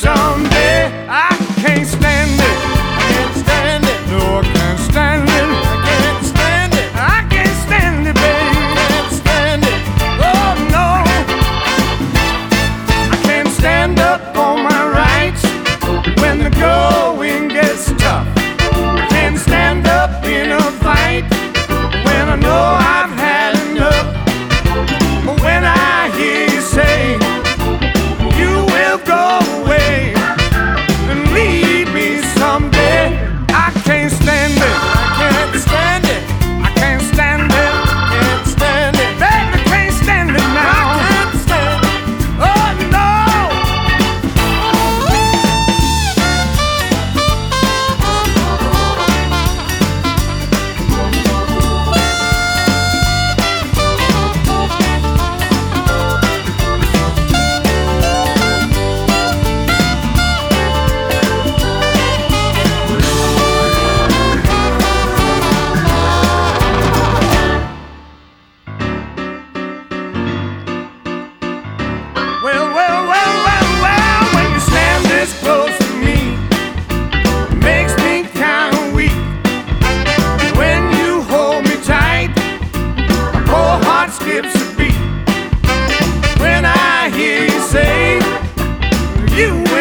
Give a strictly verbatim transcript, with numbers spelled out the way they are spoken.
someday. I can't stand it. Can't stand it. No, I can't stand it. I can't stand it. I can't stand it, baby. Can't stand it. Oh no, I can't stand up for my rights when the going gets tough. I can't stand up in a fight when I know I've had enough. But when I hear you say you will go away and leave me someday, I can't stand it. I can't stand it. I can't stand it. Can't stand it. Baby, I can't stand it now. I can't stand it. Oh no. Well, well, well, well, well, when you stand this close to me, it makes me kind of weak. When you hold me tight, my poor heart skips a beat. When I hear you say you